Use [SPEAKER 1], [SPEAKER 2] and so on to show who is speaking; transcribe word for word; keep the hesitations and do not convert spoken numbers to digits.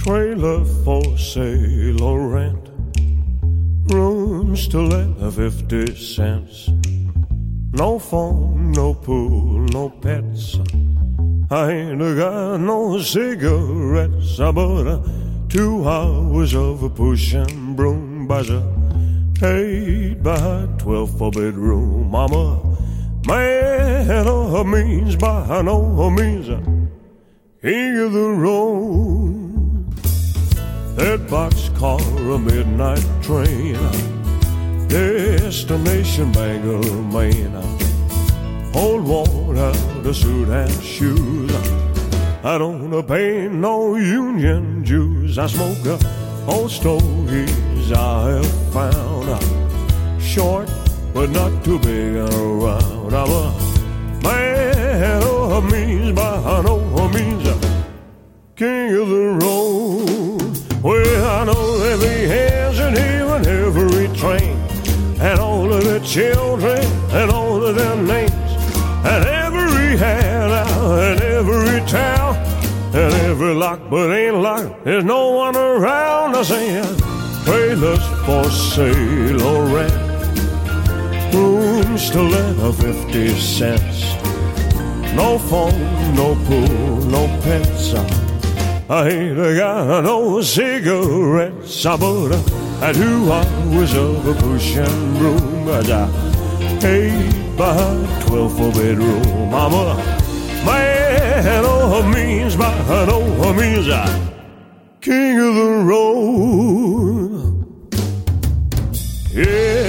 [SPEAKER 1] trailer for sale or rent, rooms to let at fifty cents. No phone, no pool, no pets. I ain't got no cigarettes, but uh, two hours of a pushing broom buys a eight by twelve four bedroom. I'm a man of means by no means a king of the road. That boxcar, a midnight train, destination Bangor, Maine. Old worn out a suit and shoes. I don't pay no union dues. I smoke uh, old stogies I have found. Short but not too big and round. I'm a man of means by no means a king of the road. Well, I know there be hands in here in every train, and all of the children, and all of their names, and every handout, and every town, and every lock but ain't locked. There's no one around. I say trailers for sale or rent, rooms to let of fifty cents. No phone, no pool, no pets. I ain't got no cigarettes, but I do hours of a pushing broom. As I eight by twelve for bedroom. I'm a man of means by no means a king of the road. Yeah.